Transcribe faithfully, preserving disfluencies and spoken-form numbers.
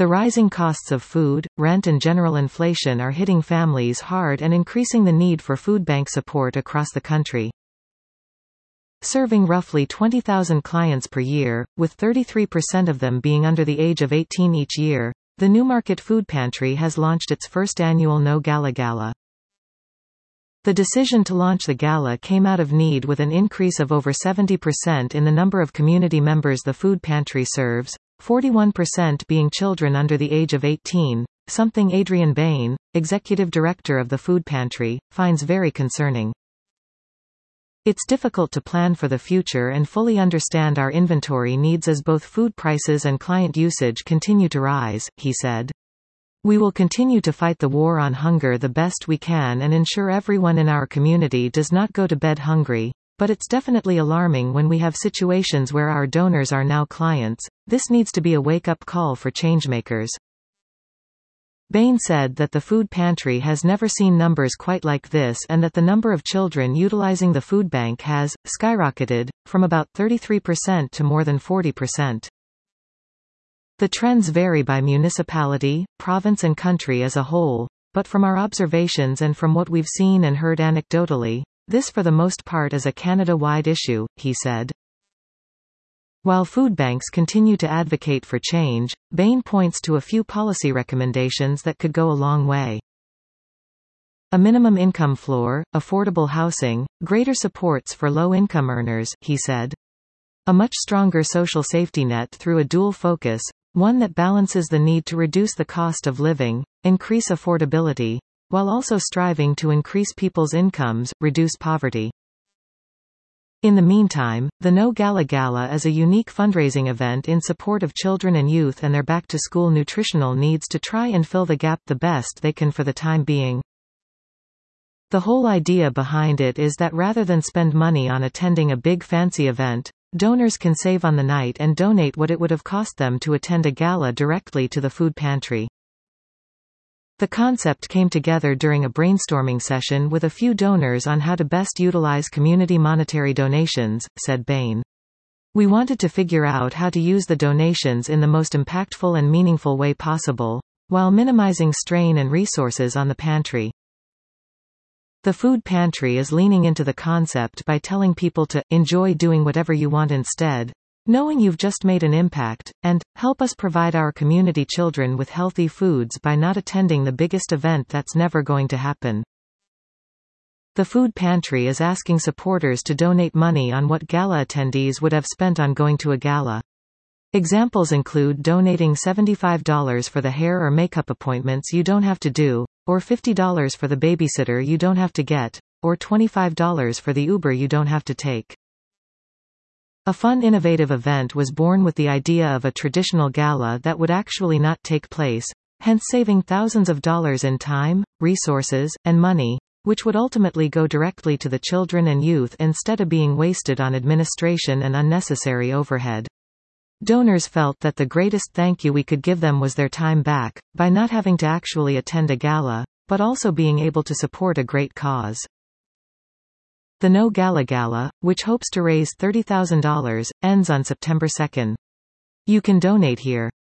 The rising costs of food, rent and general inflation are hitting families hard and increasing the need for food bank support across the country. Serving roughly twenty thousand clients per year, with thirty-three percent of them being under the age of eighteen each year, the Newmarket Food Pantry has launched its first annual No Gala Gala. The decision to launch the gala came out of need, with an increase of over seventy percent in the number of community members the food pantry serves, forty-one percent being children under the age of eighteen, something Adrian Bain, executive director of the food pantry, finds very concerning. It's difficult to plan for the future and fully understand our inventory needs as both food prices and client usage continue to rise, he said. We will continue to fight the war on hunger the best we can and ensure everyone in our community does not go to bed hungry, but it's definitely alarming when we have situations where our donors are now clients. This needs to be a wake-up call for changemakers. Bain said that the food pantry has never seen numbers quite like this and that the number of children utilizing the food bank has skyrocketed, from about thirty-three percent to more than forty percent. The trends vary by municipality, province and country as a whole, but from our observations and from what we've seen and heard anecdotally, this for the most part is a Canada-wide issue, he said. While food banks continue to advocate for change, Bain points to a few policy recommendations that could go a long way. A minimum income floor, affordable housing, greater supports for low-income earners, he said. A much stronger social safety net through a dual focus, one that balances the need to reduce the cost of living, increase affordability, while also striving to increase people's incomes, reduce poverty. In the meantime, the No Gala Gala is a unique fundraising event in support of children and youth and their back-to-school nutritional needs to try and fill the gap the best they can for the time being. The whole idea behind it is that rather than spend money on attending a big fancy event, donors can save on the night and donate what it would have cost them to attend a gala directly to the food pantry. The concept came together during a brainstorming session with a few donors on how to best utilize community monetary donations, said Bain. We wanted to figure out how to use the donations in the most impactful and meaningful way possible, while minimizing strain and resources on the pantry. The food pantry is leaning into the concept by telling people to enjoy doing whatever you want instead, knowing you've just made an impact, and help us provide our community children with healthy foods by not attending the biggest event that's never going to happen. The food pantry is asking supporters to donate money on what gala attendees would have spent on going to a gala. Examples include donating seventy-five dollars for the hair or makeup appointments you don't have to do, or fifty dollars for the babysitter you don't have to get, or twenty-five dollars for the Uber you don't have to take. A fun innovative event was born with the idea of a traditional gala that would actually not take place, hence saving thousands of dollars in time, resources, and money, which would ultimately go directly to the children and youth instead of being wasted on administration and unnecessary overhead. Donors felt that the greatest thank you we could give them was their time back, by not having to actually attend a gala, but also being able to support a great cause. The No Gala Gala, which hopes to raise thirty thousand dollars, ends on September second. You can donate here.